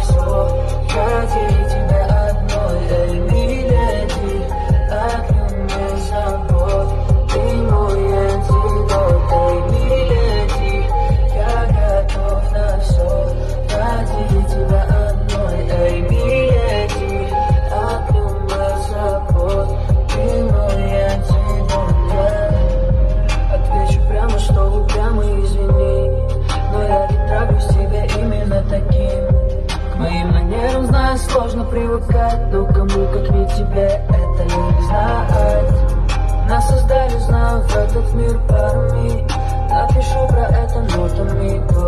все ради тебя одной. Эй, миледи, отними забот, ты мой антидот. Эй, миледи, я готов на все ради тебя одной. Эй, миледи, отними забот, ты мой антидот. Отвечу прямо, что упрямо, извини, но я ведь нравлюсь тебе именно таким. К моим манерам, знаю, сложно привыкать, но кому как не тебе это не знать. Нас создали, знаю, в этот мир парами. Напишу про это нотами.